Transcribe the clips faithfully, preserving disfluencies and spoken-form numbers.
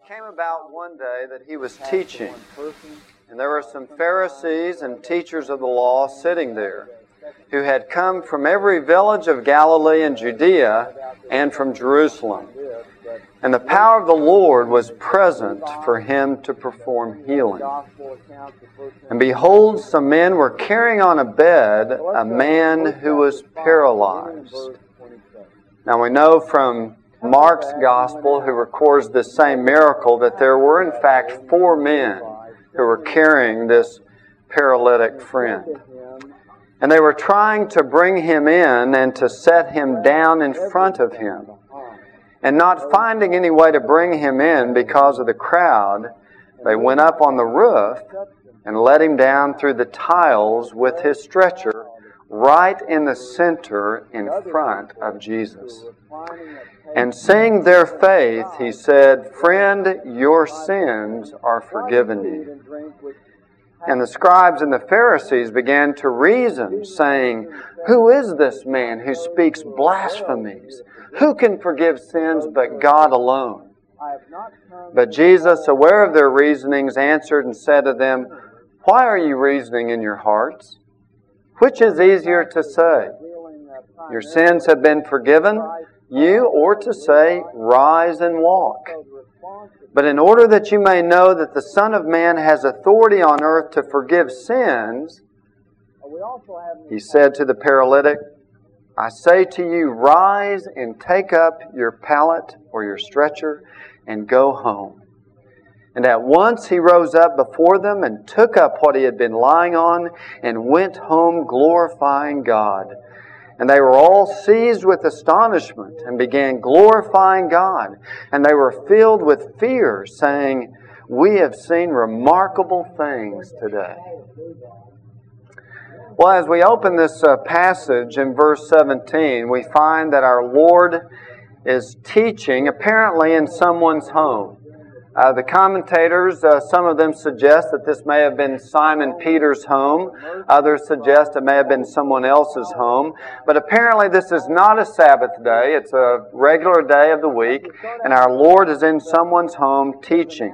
came about one day that he was teaching, and there were some Pharisees and teachers of the law sitting there, who had come from every village of Galilee and Judea and from Jerusalem. And the power of the Lord was present for him to perform healing. And behold, some men were carrying on a bed a man who was paralyzed. Now we know from Mark's Gospel, who records this same miracle, that there were in fact four men who were carrying this paralytic friend. And they were trying to bring him in and to set him down in front of him. And not finding any way to bring him in because of the crowd, they went up on the roof and let him down through the tiles with his stretcher right in the center in front of Jesus. And seeing their faith, he said, "Friend, your sins are forgiven you." And the scribes and the Pharisees began to reason, saying, "Who is this man who speaks blasphemies? Who can forgive sins but God alone?" But Jesus, aware of their reasonings, answered and said to them, "Why are you reasoning in your hearts? Which is easier to say, 'Your sins have been forgiven,' you, or to say, 'Rise and walk'? But in order that you may know that the Son of Man has authority on earth to forgive sins," he said to the paralytic, "I say to you, rise and take up your pallet or your stretcher and go home." And at once he rose up before them and took up what he had been lying on and went home glorifying God. And they were all seized with astonishment and began glorifying God. And they were filled with fear, saying, "We have seen remarkable things today." Well, as we open this uh, passage in verse seventeen, we find that our Lord is teaching apparently in someone's home. Uh, the commentators, uh, some of them suggest that this may have been Simon Peter's home. Others suggest it may have been someone else's home. But apparently this is not a Sabbath day. It's a regular day of the week. And our Lord is in someone's home teaching.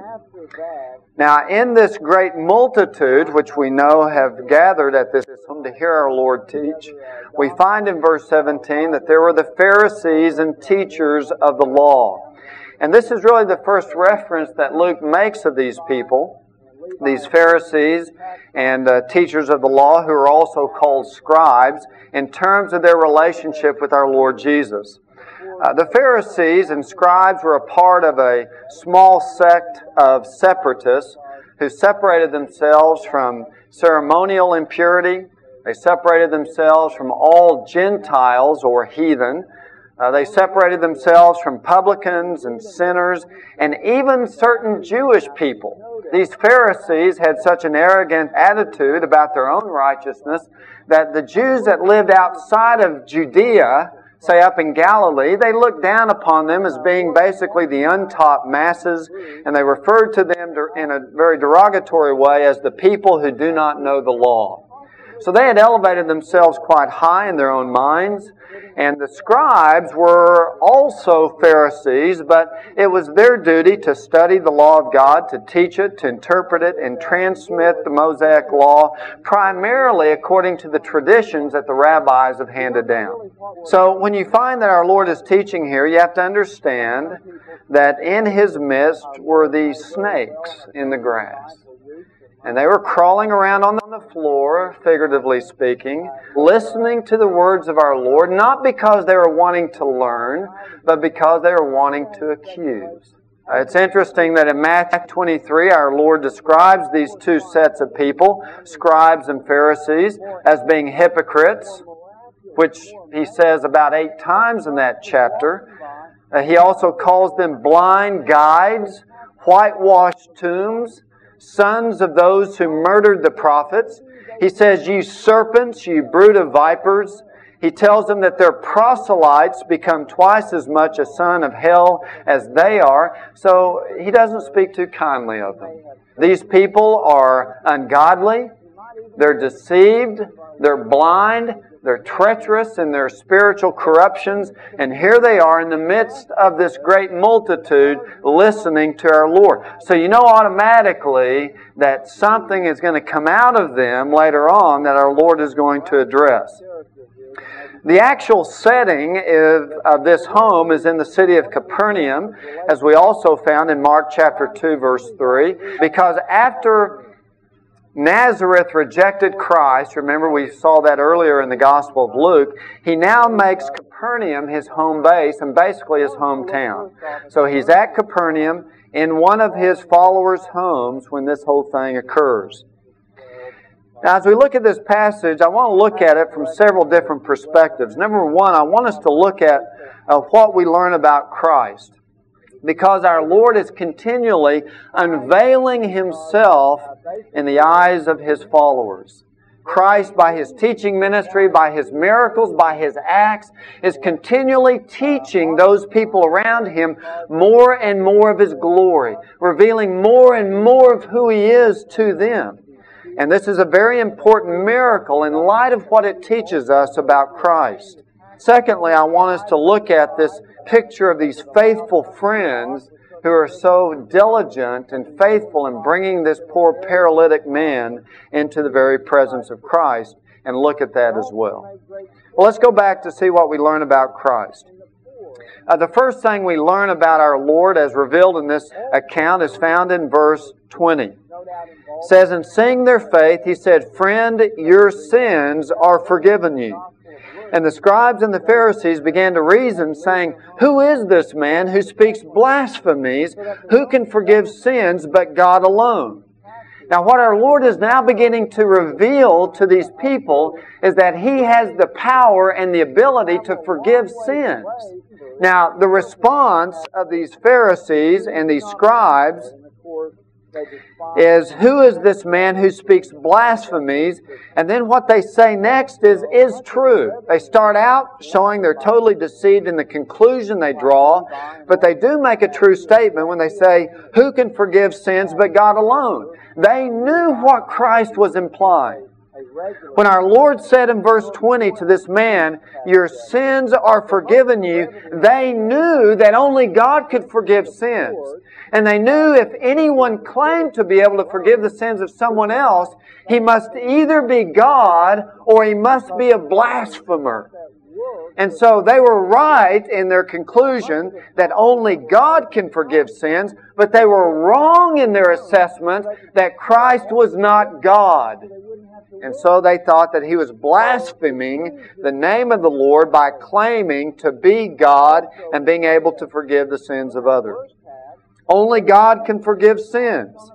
Now, in this great multitude, which we know have gathered at this home to hear our Lord teach, we find in verse seventeen that there were the Pharisees and teachers of the law. And this is really the first reference that Luke makes of these people, these Pharisees and uh, teachers of the law, who are also called scribes, in terms of their relationship with our Lord Jesus. Uh, the Pharisees and scribes were a part of a small sect of separatists who separated themselves from ceremonial impurity. They separated themselves from all Gentiles or heathen. Uh, they separated themselves from publicans and sinners and even certain Jewish people. These Pharisees had such an arrogant attitude about their own righteousness that the Jews that lived outside of Judea, say up in Galilee, they looked down upon them as being basically the untaught masses, and they referred to them in a very derogatory way as the people who do not know the law. So they had elevated themselves quite high in their own minds. And the scribes were also Pharisees, but it was their duty to study the law of God, to teach it, to interpret it, and transmit the Mosaic law primarily according to the traditions that the rabbis have handed down. So when you find that our Lord is teaching here, you have to understand that in His midst were these snakes in the grass. And they were crawling around on the floor, figuratively speaking, listening to the words of our Lord, not because they were wanting to learn, but because they were wanting to accuse. Uh, it's interesting that in Matthew twenty-three, our Lord describes these two sets of people, scribes and Pharisees, as being hypocrites, which He says about eight times in that chapter. Uh, he also calls them blind guides, whitewashed tombs, sons of those who murdered the prophets. He says, "You serpents, you brood of vipers." He tells them that their proselytes become twice as much a son of hell as they are. So He doesn't speak too kindly of them. These people are ungodly. They're deceived. They're blind. They're treacherous in their spiritual corruptions, and here they are in the midst of this great multitude listening to our Lord. So you know automatically that something is going to come out of them later on that our Lord is going to address. The actual setting of, of this home is in the city of Capernaum, as we also found in Mark chapter two, verse three, because after Nazareth rejected Christ, remember we saw that earlier in the Gospel of Luke, he now makes Capernaum his home base and basically his hometown. So he's at Capernaum in one of his followers' homes when this whole thing occurs. Now, as we look at this passage, I want to look at it from several different perspectives. Number one, I want us to look at uh, what we learn about Christ, because our Lord is continually unveiling Himself in the eyes of His followers. Christ, by His teaching ministry, by His miracles, by His acts, is continually teaching those people around Him more and more of His glory, revealing more and more of who He is to them. And this is a very important miracle in light of what it teaches us about Christ. Secondly, I want us to look at this picture of these faithful friends who are so diligent and faithful in bringing this poor paralytic man into the very presence of Christ, and look at that as well. Well, let's go back to see what we learn about Christ. Uh, the first thing we learn about our Lord as revealed in this account is found in verse twenty. It says, "And seeing their faith, He said, 'Friend, your sins are forgiven you.' And the scribes and the Pharisees began to reason, saying, 'Who is this man who speaks blasphemies? Who can forgive sins but God alone?'" Now, what our Lord is now beginning to reveal to these people is that He has the power and the ability to forgive sins. Now, the response of these Pharisees and these scribes is, "Who is this man who speaks blasphemies?" And then what they say next is, "is true." They start out showing they're totally deceived in the conclusion they draw, but they do make a true statement when they say, "Who can forgive sins but God alone?" They knew what Christ was implying. When our Lord said in verse twenty to this man, "Your sins are forgiven you," they knew that only God could forgive sins. And they knew if anyone claimed to be able to forgive the sins of someone else, he must either be God or he must be a blasphemer. And so they were right in their conclusion that only God can forgive sins, but they were wrong in their assessment that Christ was not God. And so they thought that He was blaspheming the name of the Lord by claiming to be God and being able to forgive the sins of others. Only God can forgive sins.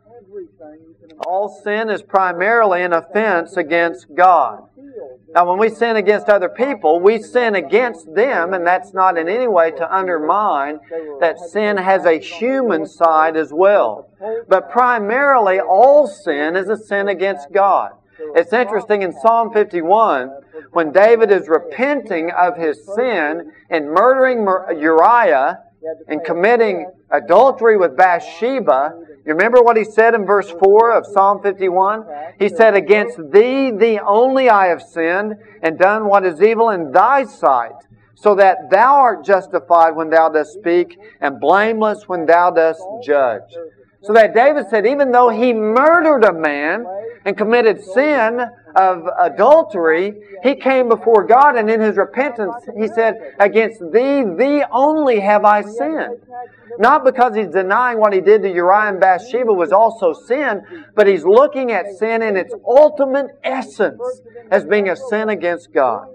All sin is primarily an offense against God. Now, when we sin against other people, we sin against them, and that's not in any way to undermine that sin has a human side as well. But primarily, all sin is a sin against God. It's interesting in Psalm fifty-one, when David is repenting of his sin and murdering Uriah and committing adultery with Bathsheba, you remember what he said in verse four of Psalm fifty-one? He said, "Against thee, thee only I have sinned, and done what is evil in thy sight, so that thou art justified when thou dost speak, and blameless when thou dost judge." So that David said, even though he murdered a man and committed sin of adultery, he came before God, and in his repentance, he said, "Against thee, thee only have I sinned." Not because he's denying what he did to Uriah and Bathsheba was also sin, but he's looking at sin in its ultimate essence as being a sin against God.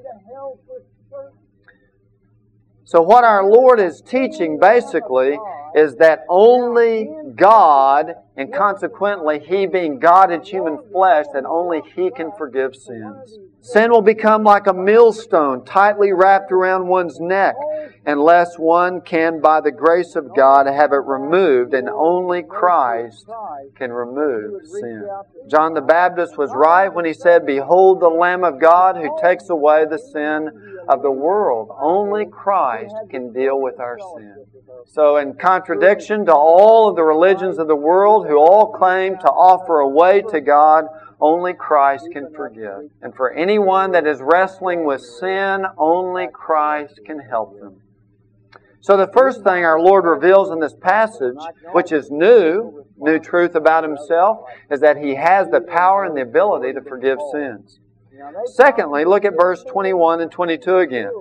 So what our Lord is teaching basically is that only God, and consequently He being God in human flesh, that only He can forgive sins. Sin will become like a millstone tightly wrapped around one's neck unless one can, by the grace of God, have it removed, and only Christ can remove sin. John the Baptist was right when he said, "Behold the Lamb of God who takes away the sin of the world." Only Christ can deal with our sin. So in contradiction to all of the religions of the world who all claim to offer a way to God, only Christ can forgive. And for anyone that is wrestling with sin, only Christ can help them. So the first thing our Lord reveals in this passage, which is new, new truth about Himself, is that He has the power and the ability to forgive sins. Secondly, look at verse twenty-one and twenty-two again.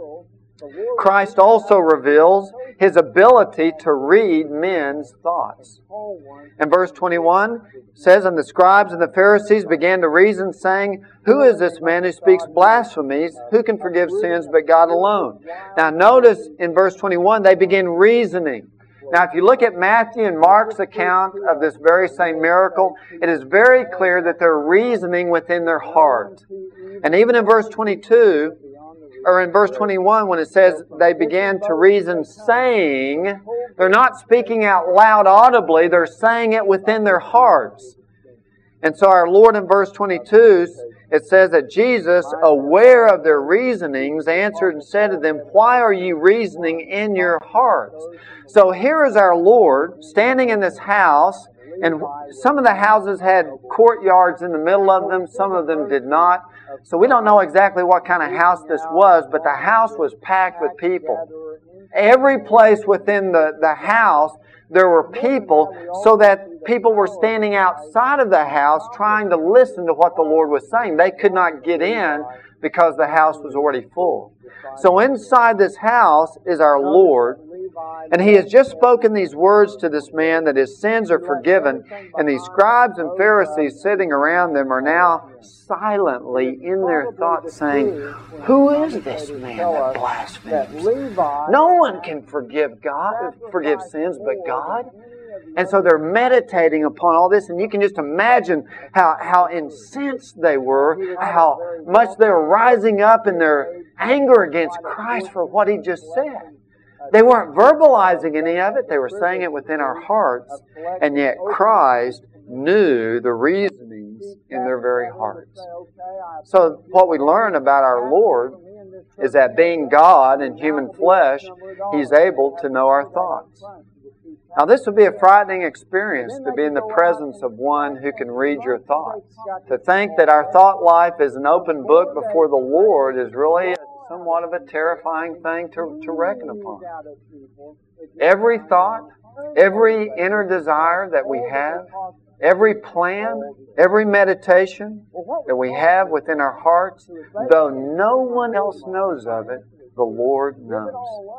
Christ also reveals His ability to read men's thoughts. And verse twenty-one says, "And the scribes and the Pharisees began to reason, saying, 'Who is this man who speaks blasphemies? Who can forgive sins but God alone?'" Now notice in verse twenty-one, they begin reasoning. Now if you look at Matthew and Mark's account of this very same miracle, it is very clear that they're reasoning within their heart. And even in verse twenty-two, or in verse twenty-one, when it says they began to reason saying, they're not speaking out loud audibly, they're saying it within their hearts. And so our Lord in verse twenty-two, it says that Jesus, aware of their reasonings, answered and said to them, "Why are you reasoning in your hearts?" So here is our Lord standing in this house, and some of the houses had courtyards in the middle of them, some of them did not. So we don't know exactly what kind of house this was, but the house was packed with people. Every place within the, the house, there were people, so that people were standing outside of the house trying to listen to what the Lord was saying. They could not get in because the house was already full. So inside this house is our Lord, and He has just spoken these words to this man that his sins are forgiven, and these scribes and Pharisees sitting around them are now silently in their thoughts saying, "Who is this man that blasphemes? No one can forgive God, forgive sins but God." And so they're meditating upon all this, and you can just imagine how, how incensed they were, how much they were rising up in their anger against Christ for what He just said. They weren't verbalizing any of it, they were saying it within our hearts, and yet Christ knew the reasonings in their very hearts. So what we learn about our Lord is that being God in human flesh, He's able to know our thoughts. Now this would be a frightening experience to be in the presence of one who can read your thoughts. To think that our thought life is an open book before the Lord is really somewhat of a terrifying thing to, to reckon upon. Every thought, every inner desire that we have, every plan, every meditation that we have within our hearts, though no one else knows of it, the Lord knows.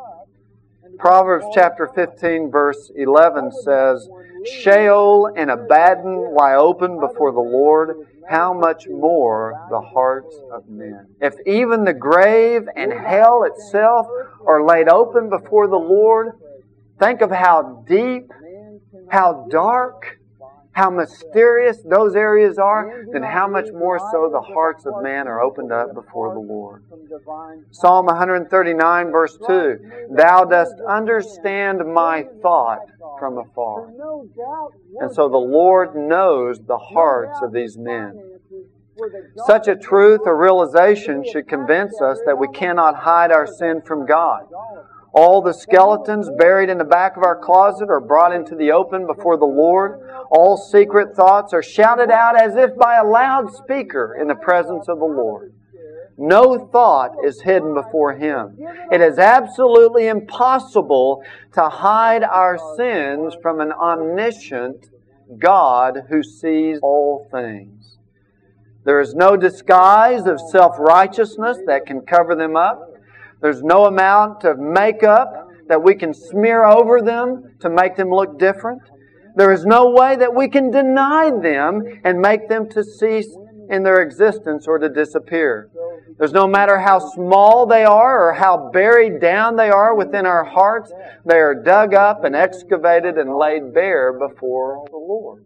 Proverbs chapter fifteen verse eleven says, "Sheol and Abaddon lie open before the Lord, how much more the hearts of men." If even the grave and hell itself are laid open before the Lord, think of how deep, how dark, how mysterious those areas are, then how much more so the hearts of man are opened up before the Lord. Psalm one thirty-nine verse two, "Thou dost understand my thought from afar." And so the Lord knows the hearts of these men. Such a truth or realization should convince us that we cannot hide our sin from God. All the skeletons buried in the back of our closet are brought into the open before the Lord. All secret thoughts are shouted out as if by a loudspeaker in the presence of the Lord. No thought is hidden before Him. It is absolutely impossible to hide our sins from an omniscient God who sees all things. There is no disguise of self-righteousness that can cover them up. There's no amount of makeup that we can smear over them to make them look different. There is no way that we can deny them and make them to cease in their existence or to disappear. There's no matter how small they are or how buried down they are within our hearts, they are dug up and excavated and laid bare before the Lord.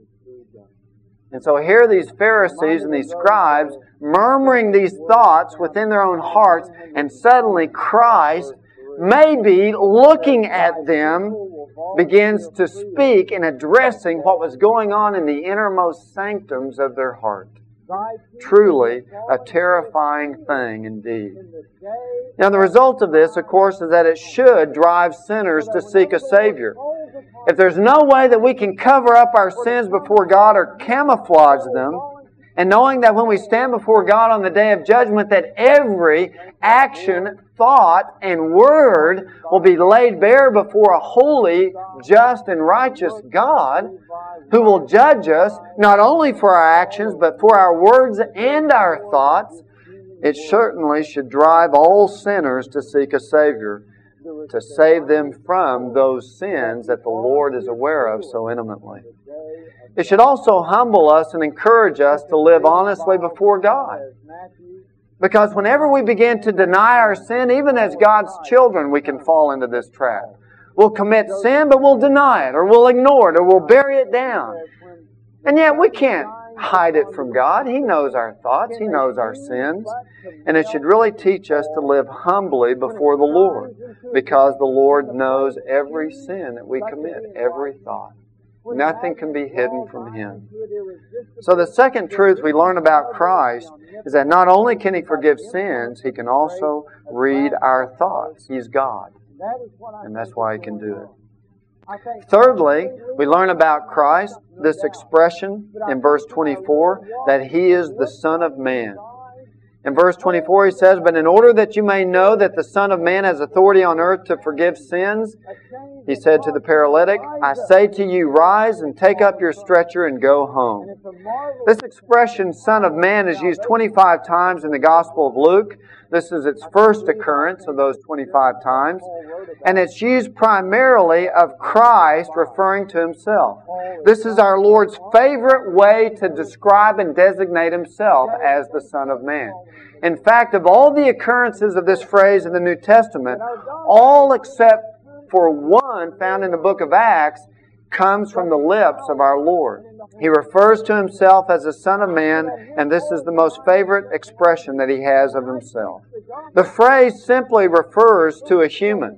And so here these Pharisees and these scribes murmuring these thoughts within their own hearts, and suddenly Christ, maybe looking at them, begins to speak and addressing what was going on in the innermost sanctums of their heart. Truly a terrifying thing indeed. Now the result of this, of course, is that it should drive sinners to seek a Savior. If there's no way that we can cover up our sins before God or camouflage them, and knowing that when we stand before God on the day of judgment, that every action, thought, and word will be laid bare before a holy, just, and righteous God who will judge us not only for our actions, but for our words and our thoughts, it certainly should drive all sinners to seek a Savior, to save them from those sins that the Lord is aware of so intimately. It should also humble us and encourage us to live honestly before God. Because whenever we begin to deny our sin, even as God's children, we can fall into this trap. We'll commit sin, but we'll deny it, or we'll ignore it, or we'll bury it down. And yet we can't hide it from God. He knows our thoughts. He knows our sins. And it should really teach us to live humbly before the Lord, because the Lord knows every sin that we commit, every thought. Nothing can be hidden from Him. So the second truth we learn about Christ is that not only can He forgive sins, He can also read our thoughts. He's God. And that's why He can do it. Thirdly, we learn about Christ, this expression in verse twenty-four, that He is the Son of Man. In verse twenty-four, He says, "But in order that you may know that the Son of Man has authority on earth to forgive sins," He said to the paralytic, "I say to you, rise and take up your stretcher and go home." This expression, Son of Man, is used twenty-five times in the Gospel of Luke. This is its first occurrence of those twenty-five times. And it's used primarily of Christ referring to Himself. This is our Lord's favorite way to describe and designate Himself as the Son of Man. In fact, of all the occurrences of this phrase in the New Testament, all except for one found in the book of Acts comes from the lips of our Lord. He refers to Himself as the Son of Man, and this is the most favorite expression that He has of Himself. The phrase simply refers to a human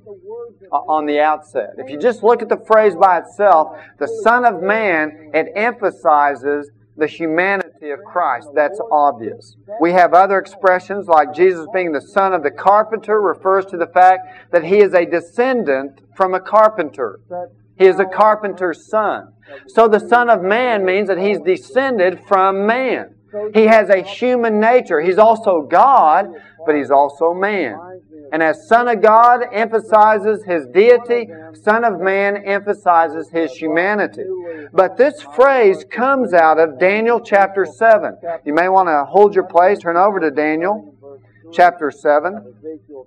on the outset. If you just look at the phrase by itself, the Son of Man, it emphasizes the humanity of Christ. That's obvious. We have other expressions like Jesus being the son of the carpenter refers to the fact that He is a descendant from a carpenter. He is a carpenter's son. So the Son of Man means that He's descended from man. He has a human nature. He's also God, but He's also man. And as Son of God emphasizes His deity, Son of Man emphasizes His humanity. But this phrase comes out of Daniel chapter seven. You may want to hold your place, turn over to Daniel chapter seven,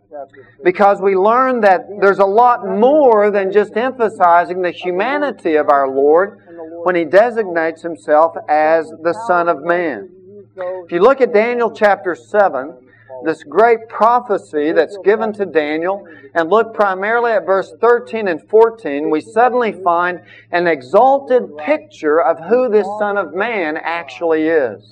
because we learn that there's a lot more than just emphasizing the humanity of our Lord when He designates Himself as the Son of Man. If you look at Daniel chapter seven, this great prophecy that's given to Daniel, and look primarily at verse thirteen and fourteen, we suddenly find an exalted picture of who this Son of Man actually is.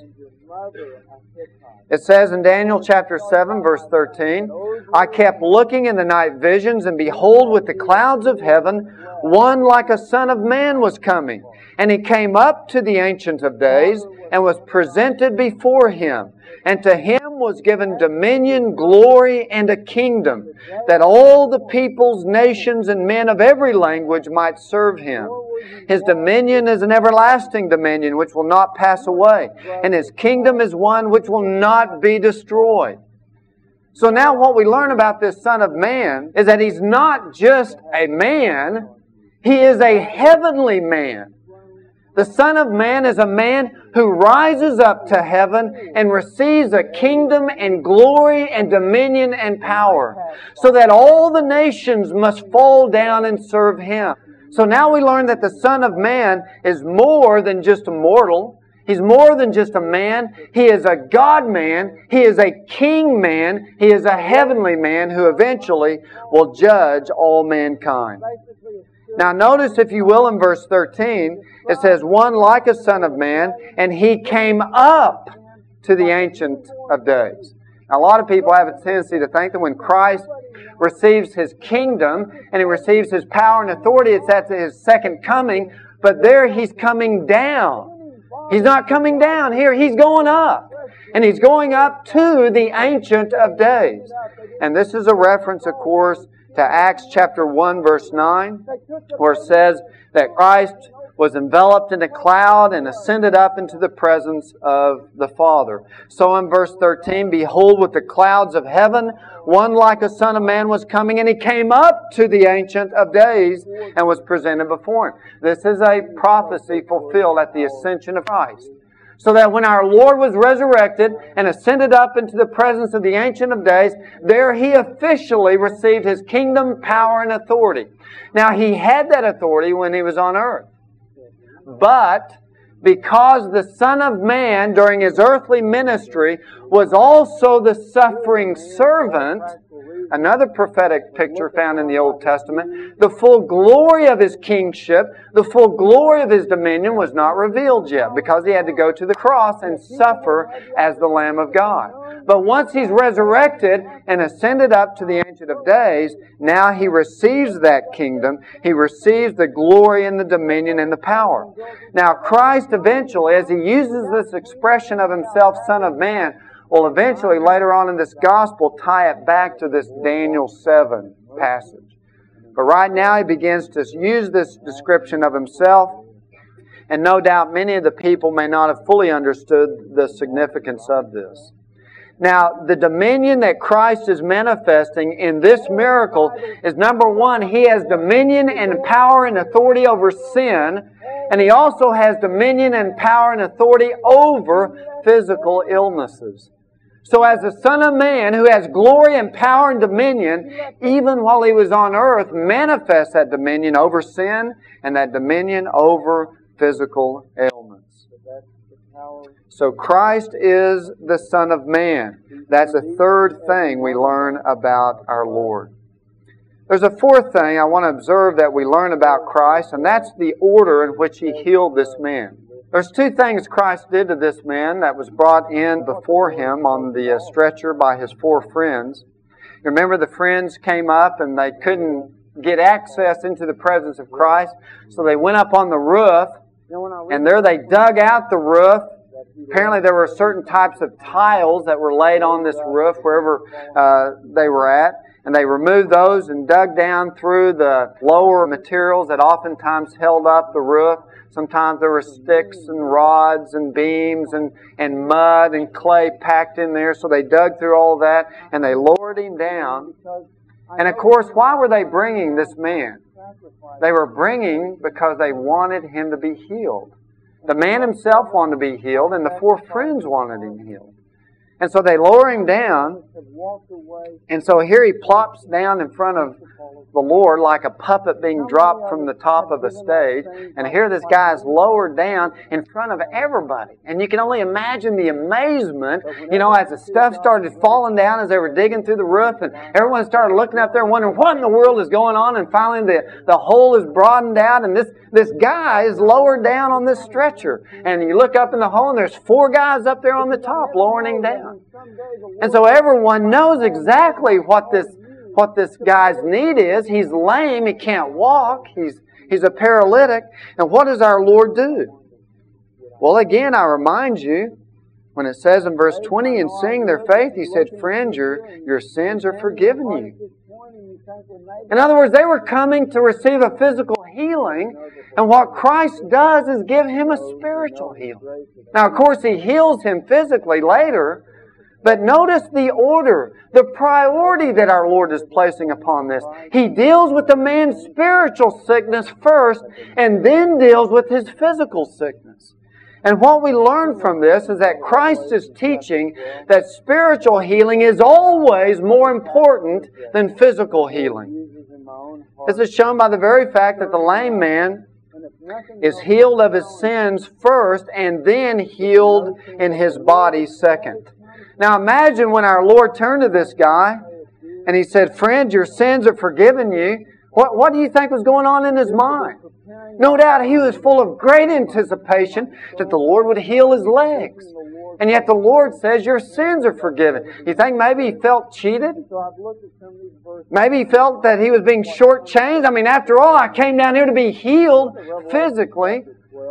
It says in Daniel chapter seven, verse thirteen, "I kept looking in the night visions, and behold, with the clouds of heaven, one like a Son of Man was coming. And He came up to the Ancient of Days, and was presented before Him. And to Him was given dominion, glory, and a kingdom, that all the peoples, nations, and men of every language might serve Him. His dominion is an everlasting dominion which will not pass away, and His kingdom is one which will not be destroyed." So now what we learn about this Son of Man is that He's not just a man, He is a heavenly man. The Son of Man is a man who rises up to heaven and receives a kingdom and glory and dominion and power, so that all the nations must fall down and serve Him. So now we learn that the Son of Man is more than just a mortal. He's more than just a man. He is a God-man. He is a king-man. He is a heavenly man who eventually will judge all mankind. Now notice, if you will, in verse thirteen, it says, "One like a Son of Man, and He came up to the Ancient of Days." Now a lot of people have a tendency to think that when Christ receives His kingdom and He receives His power and authority, it's at His second coming, but there He's coming down. He's not coming down here. He's going up. And He's going up to the Ancient of Days. And this is a reference, of course, to Acts chapter one, verse nine, where it says that Christ was enveloped in a cloud and ascended up into the presence of the Father. So in verse thirteen, behold, with the clouds of heaven, one like a Son of Man was coming, and He came up to the Ancient of Days and was presented before Him. This is a prophecy fulfilled at the ascension of Christ. So that when our Lord was resurrected and ascended up into the presence of the Ancient of Days, there He officially received His kingdom, power, and authority. Now, He had that authority when He was on earth. But because the Son of Man, during His earthly ministry, was also the suffering servant, another prophetic picture found in the Old Testament, the full glory of His kingship, the full glory of His dominion was not revealed yet because He had to go to the cross and suffer as the Lamb of God. But once He's resurrected and ascended up to the Ancient of Days, now He receives that kingdom. He receives the glory and the dominion and the power. Now Christ eventually, as He uses this expression of Himself, Son of Man, will eventually, later on in this gospel, tie it back to this Daniel seven passage. But right now He begins to use this description of Himself, and no doubt many of the people may not have fully understood the significance of this. Now, the dominion that Christ is manifesting in this miracle is, number one, He has dominion and power and authority over sin, and He also has dominion and power and authority over physical illnesses. So as the Son of Man, who has glory and power and dominion, even while He was on earth, manifests that dominion over sin and that dominion over physical ailments. So Christ is the Son of Man. That's a third thing we learn about our Lord. There's a fourth thing I want to observe that we learn about Christ, and that's the order in which He healed this man. There's two things Christ did to this man that was brought in before Him on the stretcher by His four friends. Remember, the friends came up and they couldn't get access into the presence of Christ, so they went up on the roof, and there they dug out the roof. Apparently there were certain types of tiles that were laid on this roof wherever uh, they were at. And they removed those and dug down through the lower materials that oftentimes held up the roof. Sometimes there were sticks and rods and beams and, and mud and clay packed in there. So they dug through all that and they lowered Him down. And of course, why were they bringing this man? They were bringing because they wanted him to be healed. The man himself wanted to be healed, and the four friends wanted him healed. And so they lower him down, and so here he plops down in front of the Lord like a puppet being dropped from the top of a stage. And here this guy is lowered down in front of everybody. And you can only imagine the amazement, you know, as the stuff started falling down as they were digging through the roof, and everyone started looking up there wondering what in the world is going on. And finally the, the hole is broadened out, and this, this guy is lowered down on this stretcher. And you look up in the hole, and there's four guys up there on the top lowering him down. And so everyone knows exactly what this what this guy's need is. He's lame, he can't walk, he's he's a paralytic. And what does our Lord do? Well, again, I remind you, when it says in verse twenty, in seeing their faith, He said, "Friend, your, your sins are forgiven you." In other words, they were coming to receive a physical healing, and what Christ does is give him a spiritual healing. Now, of course, He heals him physically later, but notice the order, the priority that our Lord is placing upon this. He deals with the man's spiritual sickness first, and then deals with his physical sickness. And what we learn from this is that Christ is teaching that spiritual healing is always more important than physical healing. This is shown by the very fact that the lame man is healed of his sins first and then healed in his body second. Now imagine when our Lord turned to this guy and He said, "Friend, your sins are forgiven you." What, what do you think was going on in his mind? No doubt he was full of great anticipation that the Lord would heal his legs. And yet the Lord says, "Your sins are forgiven." You think maybe he felt cheated? Maybe he felt that he was being shortchanged? I mean, after all, I came down here to be healed physically.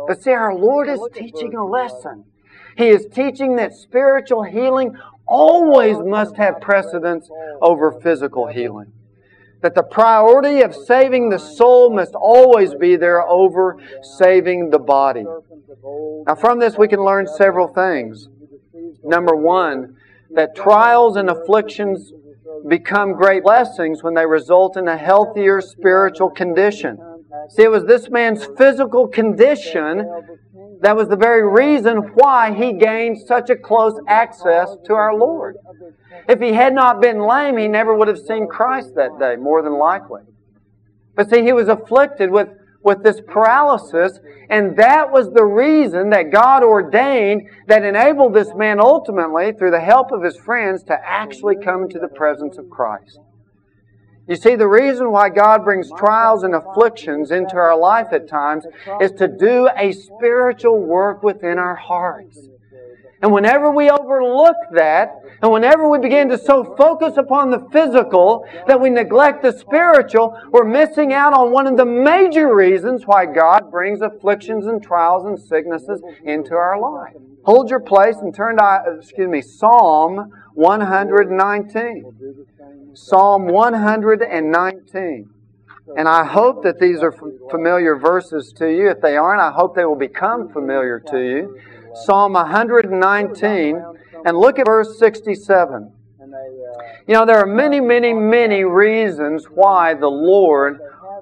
But see, our Lord is teaching a lesson. He is teaching that spiritual healing always must have precedence over physical healing. That the priority of saving the soul must always be there over saving the body. Now from this we can learn several things. Number one, that trials and afflictions become great blessings when they result in a healthier spiritual condition. See, it was this man's physical condition that was the very reason why he gained such a close access to our Lord. If he had not been lame, he never would have seen Christ that day, more than likely. But see, he was afflicted with, with this paralysis, and that was the reason that God ordained that enabled this man ultimately, through the help of his friends, to actually come to the presence of Christ. You see, the reason why God brings trials and afflictions into our life at times is to do a spiritual work within our hearts. And whenever we overlook that, and whenever we begin to so focus upon the physical that we neglect the spiritual, we're missing out on one of the major reasons why God brings afflictions and trials and sicknesses into our life. Hold your place and turn to, excuse me, Psalm one nineteen. Psalm one nineteen. And I hope that these are familiar verses to you. If they aren't, I hope they will become familiar to you. Psalm one nineteen, and look at verse sixty-seven. You know, there are many, many, many reasons why the Lord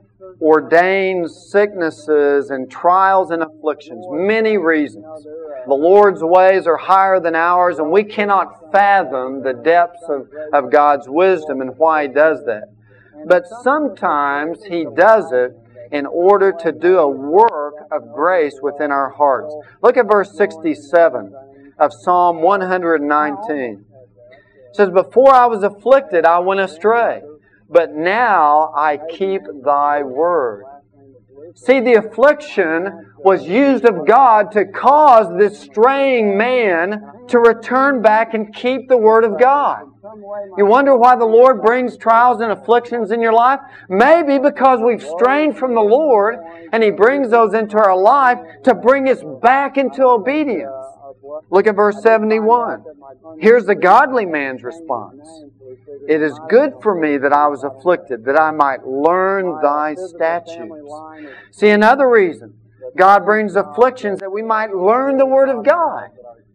ordains sicknesses and trials and afflictions. Many reasons. The Lord's ways are higher than ours, and we cannot fathom the depths of, of God's wisdom and why He does that. But sometimes He does it in order to do a work of grace within our hearts. Look at verse sixty-seven of Psalm one nineteen. It says, "Before I was afflicted, I went astray, but now I keep Thy word." See, the affliction was used of God to cause this straying man to return back and keep the Word of God. You wonder why the Lord brings trials and afflictions in your life? Maybe because we've strayed from the Lord, and He brings those into our life to bring us back into obedience. Look at verse seventy-one. Here's the godly man's response. "It is good for me that I was afflicted, that I might learn Thy statutes." See, another reason God brings afflictions, that we might learn the Word of God.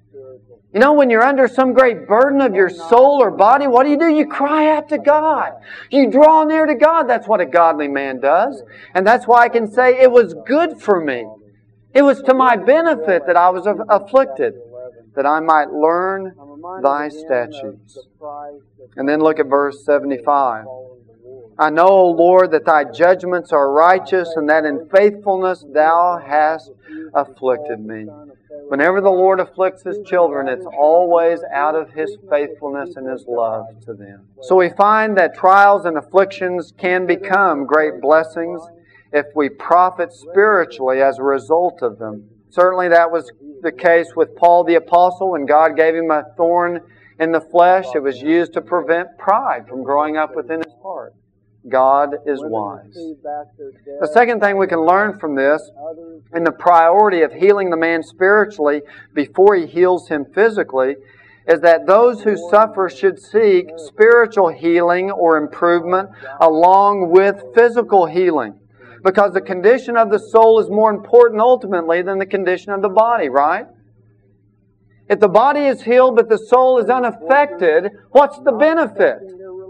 You know, when you're under some great burden of your soul or body, what do you do? You cry out to God. You draw near to God. That's what a godly man does. And that's why I can say, it was good for me. It was to my benefit that I was afflicted, that I might learn Thy statutes. And then look at verse seventy-five. "I know, O Lord, that Thy judgments are righteous, and that in faithfulness Thou hast afflicted me." Whenever the Lord afflicts His children, it's always out of His faithfulness and His love to them. So we find that trials and afflictions can become great blessings if we profit spiritually as a result of them. Certainly that was the case with Paul the Apostle. When God gave him a thorn in the flesh, it was used to prevent pride from growing up within his heart. God is wise. The second thing we can learn from this, in the priority of healing the man spiritually before He heals him physically, is that those who suffer should seek spiritual healing or improvement along with physical healing. Because the condition of the soul is more important ultimately than the condition of the body, right? If the body is healed but the soul is unaffected, what's the benefit?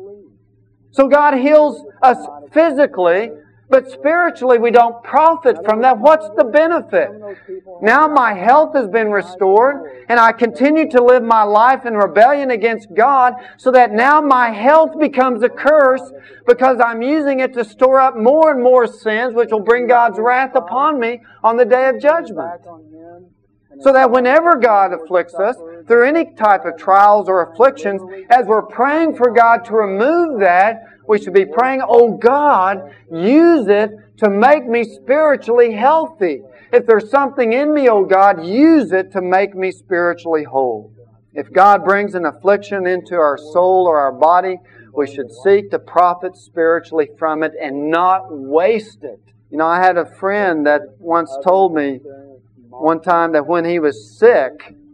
So God heals us physically, but spiritually we don't profit from that. What's the benefit? Now my health has been restored, and I continue to live my life in rebellion against God, so that now my health becomes a curse because I'm using it to store up more and more sins, which will bring God's wrath upon me on the day of judgment. So that whenever God afflicts us, through any type of trials or afflictions, as we're praying for God to remove that, we should be praying, "Oh God, use it to make me spiritually healthy. If there's something in me, oh God, use it to make me spiritually whole." If God brings an affliction into our soul or our body, we should seek to profit spiritually from it and not waste it. You know, I had a friend that once told me one time that when he was sick,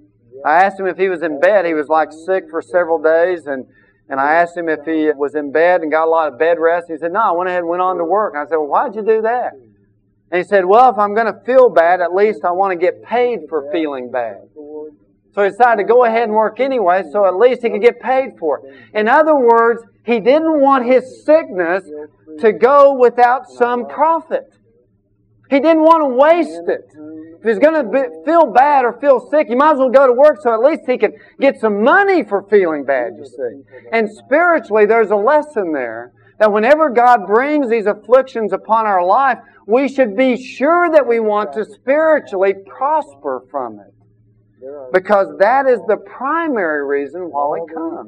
I asked him if he was in bed. He was like sick for several days, and, and I asked him if he was in bed and got a lot of bed rest. He said, no, I went ahead and went on to work. And I said, well, why'd you do that? And he said, well, if I'm going to feel bad, at least I want to get paid for feeling bad. So he decided to go ahead and work anyway, so at least he could get paid for it. In other words, he didn't want his sickness to go without some profit. He didn't want to waste it. If he's going to be, feel bad or feel sick, he might as well go to work so at least he can get some money for feeling bad, you see. And spiritually, there's a lesson there that whenever God brings these afflictions upon our life, we should be sure that we want to spiritually prosper from it. Because that is the primary reason why it comes.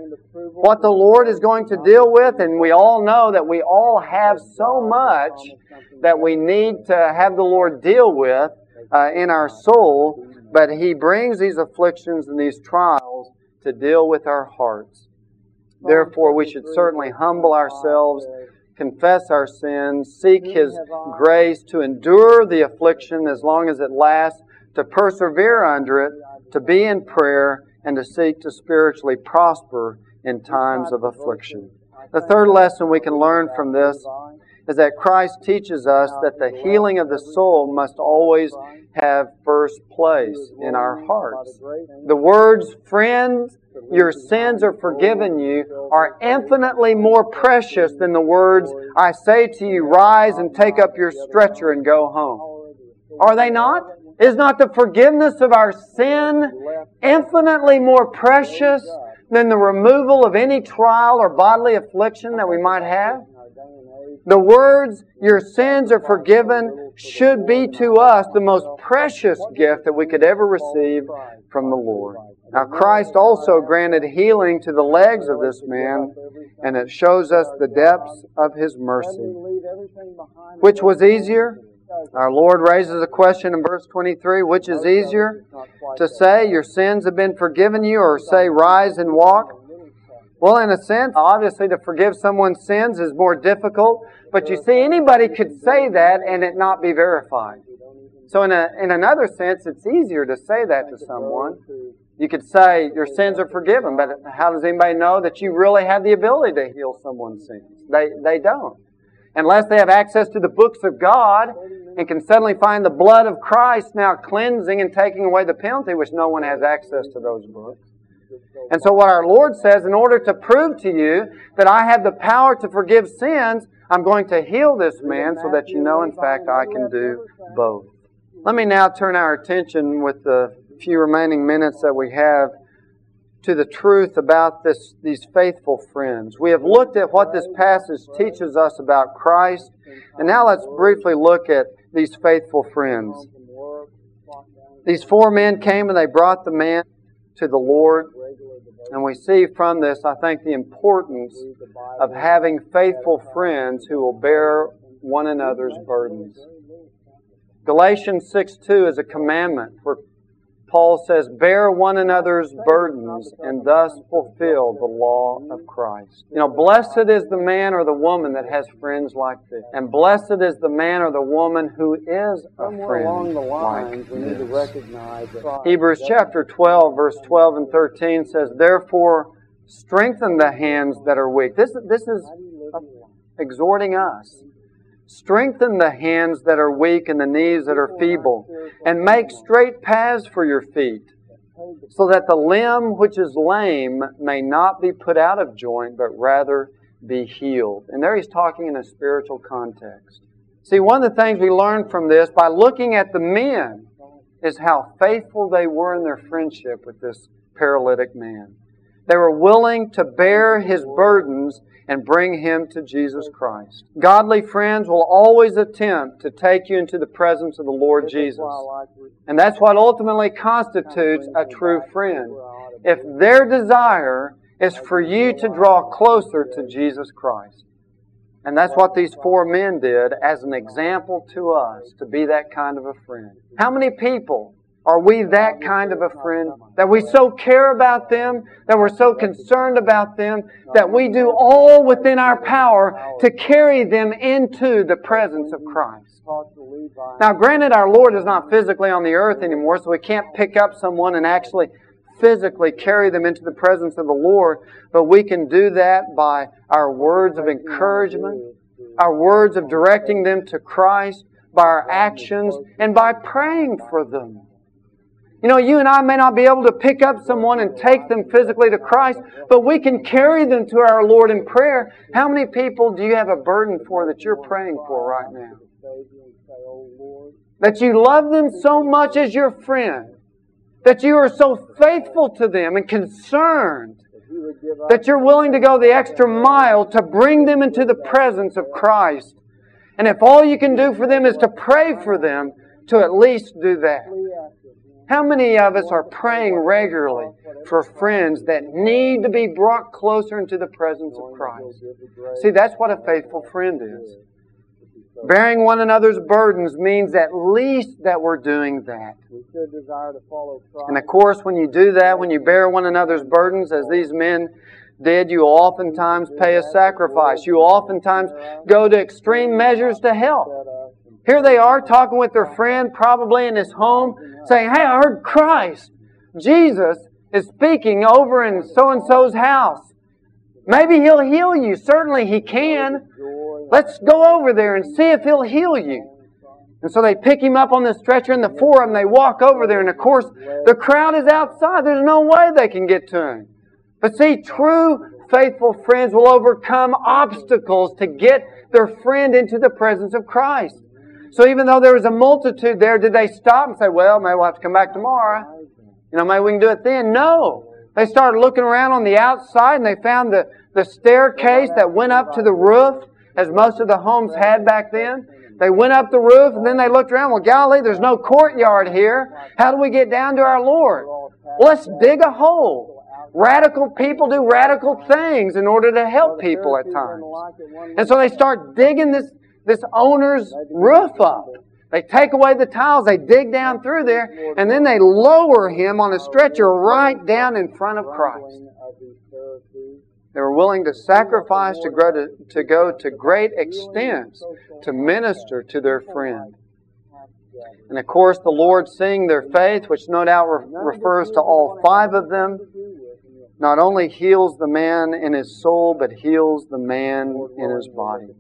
What the Lord is going to deal with, and we all know that we all have so much that we need to have the Lord deal with uh, in our soul, but He brings these afflictions and these trials to deal with our hearts. Therefore, we should certainly humble ourselves, confess our sins, seek His grace to endure the affliction as long as it lasts, to persevere under it, to be in prayer, and to seek to spiritually prosper in times of affliction. The third lesson we can learn from this is that Christ teaches us that the healing of the soul must always have first place in our hearts. The words, friends, your sins are forgiven you, are infinitely more precious than the words, I say to you, rise and take up your stretcher and go home. Are they not? Is not the forgiveness of our sin infinitely more precious than the removal of any trial or bodily affliction that we might have? The words, your sins are forgiven, should be to us the most precious gift that we could ever receive from the Lord. Now Christ also granted healing to the legs of this man, and it shows us the depths of His mercy. Which was easier? Our Lord raises a question in verse twenty-three, which is easier? To say, your sins have been forgiven you, or say, rise and walk? Well, in a sense, obviously to forgive someone's sins is more difficult, but you see, anybody could say that and it not be verified. So in a, in another sense, it's easier to say that to someone. You could say, your sins are forgiven, but how does anybody know that you really have the ability to heal someone's sins? They, they don't. Unless they have access to the books of God and can suddenly find the blood of Christ now cleansing and taking away the penalty, which no one has access to those books. And so what our Lord says, in order to prove to you that I have the power to forgive sins, I'm going to heal this man so that you know, in fact, I can do both. Let me now turn our attention with the few remaining minutes that we have to the truth about this, these faithful friends. We have looked at what this passage teaches us about Christ, and now let's briefly look at these faithful friends. These four men came and they brought the man to the Lord, and we see from this, I think, the importance of having faithful friends who will bear one another's burdens. Galatians six two is a commandment where Paul says, bear one another's burdens and thus fulfill the law of Christ. You know, blessed is the man or the woman that has friends like this. And blessed is the man or the woman who is a friend along the lines, like we need to recognize that. Hebrews chapter twelve, verse twelve and thirteen says, therefore, strengthen the hands that are weak. This, this is exhorting us. Strengthen the hands that are weak and the knees that are feeble, and make straight paths for your feet, so that the limb which is lame may not be put out of joint, but rather be healed. And there he's talking in a spiritual context. See, one of the things we learn from this, by looking at the men, is how faithful they were in their friendship with this paralytic man. They were willing to bear his burdens and bring him to Jesus Christ. Godly friends will always attempt to take you into the presence of the Lord Jesus. And that's what ultimately constitutes a true friend. If their desire is for you to draw closer to Jesus Christ. And that's what these four men did as an example to us, to be that kind of a friend. How many people Are we that kind of a friend? That we so care about them, that we're so concerned about them, that we do all within our power to carry them into the presence of Christ. Now, granted, our Lord is not physically on the earth anymore, so we can't pick up someone and actually physically carry them into the presence of the Lord, but we can do that by our words of encouragement, our words of directing them to Christ, by our actions, and by praying for them. You know, you and I may not be able to pick up someone and take them physically to Christ, but we can carry them to our Lord in prayer. How many people do you have a burden for that you're praying for right now? That you love them so much as your friend. That you are so faithful to them and concerned. That you're willing to go the extra mile to bring them into the presence of Christ. And if all you can do for them is to pray for them, to at least do that. How many of us are praying regularly for friends that need to be brought closer into the presence of Christ? See, that's what a faithful friend is. Bearing one another's burdens means at least that we're doing that. And of course, when you do that, when you bear one another's burdens, as these men did, you oftentimes pay a sacrifice. You oftentimes go to extreme measures to help. Here they are talking with their friend, probably in his home, saying, "Hey, I heard Christ, Jesus, is speaking over in so-and-so's house. Maybe He'll heal you. Certainly He can. Let's go over there and see if He'll heal you." And so they pick him up on the stretcher, and the four of them, they walk over there. And of course, the crowd is outside. There's no way they can get to him. But see, true faithful friends will overcome obstacles to get their friend into the presence of Christ. So even though there was a multitude there, did they stop and say, "Well, maybe we'll have to come back tomorrow. You know, maybe we can do it then"? No. They started looking around on the outside, and they found the, the staircase that went up to the roof, as most of the homes had back then. They went up the roof, and then they looked around. "Well, Galilee, there's no courtyard here. How do we get down to our Lord? Well, let's dig a hole." Radical people do radical things in order to help people at times. And so they start digging this, this owner's roof up. They take away the tiles, they dig down through there, and then they lower him on a stretcher right down in front of Christ. They were willing to sacrifice to go to, to go to great extents to minister to their friend. And of course, the Lord, seeing their faith, which no doubt re- refers to all five of them, not only heals the man in his soul, but heals the man in his body.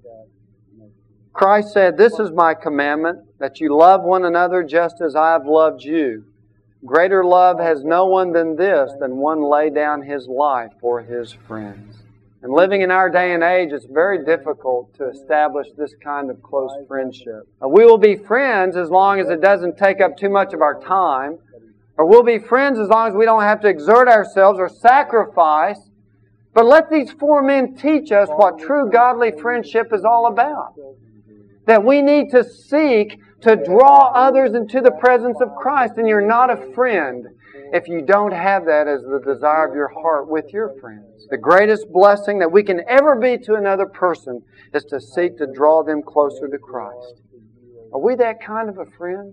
Christ said, "This is my commandment, that you love one another just as I have loved you. Greater love has no one than this, than one lay down his life for his friends." And living in our day and age, it's very difficult to establish this kind of close friendship. We will be friends as long as it doesn't take up too much of our time. Or we'll be friends as long as we don't have to exert ourselves or sacrifice. But let these four men teach us what true godly friendship is all about. That we need to seek to draw others into the presence of Christ. And you're not a friend if you don't have that as the desire of your heart with your friends. The greatest blessing that we can ever be to another person is to seek to draw them closer to Christ. Are we that kind of a friend?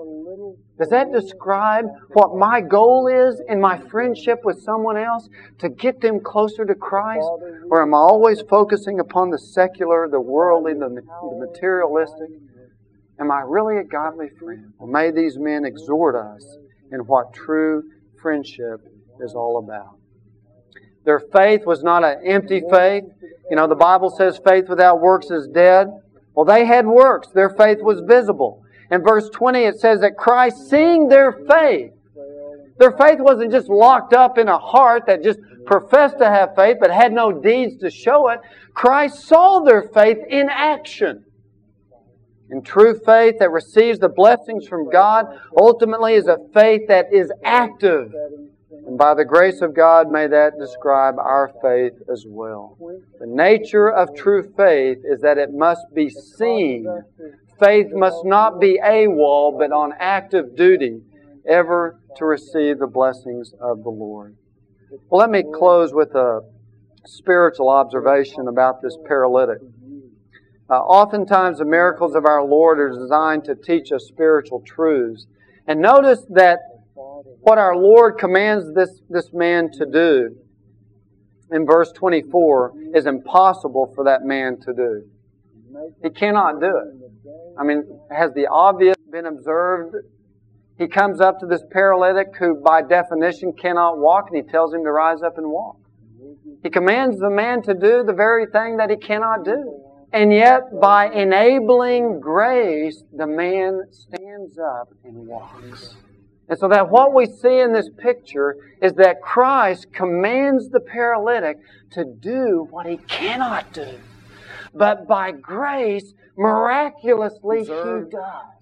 Does that describe what my goal is in my friendship with someone else? To get them closer to Christ? Or am I always focusing upon the secular, the worldly, the materialistic? Am I really a godly friend? Well, may these men exhort us in what true friendship is all about. Their faith was not an empty faith. You know, the Bible says faith without works is dead. Well, they had works. Their faith was visible. In verse twenty, it says that Christ, seeing their faith, their faith wasn't just locked up in a heart that just professed to have faith but had no deeds to show it. Christ saw their faith in action. And true faith that receives the blessings from God ultimately is a faith that is active. And by the grace of God, may that describe our faith as well. The nature of true faith is that it must be seen. Faith must not be AWOL, but on active duty, ever to receive the blessings of the Lord. Well, let me close with a spiritual observation about this paralytic. Uh, oftentimes, the miracles of our Lord are designed to teach us spiritual truths. And notice that what our Lord commands this, this man to do in verse twenty-four is impossible for that man to do. He cannot do it. I mean, has the obvious been observed? He comes up to this paralytic who by definition cannot walk, and He tells him to rise up and walk. He commands the man to do the very thing that he cannot do. And yet, by enabling grace, the man stands up and walks. And so that what we see in this picture is that Christ commands the paralytic to do what he cannot do. But by grace, miraculously, He does.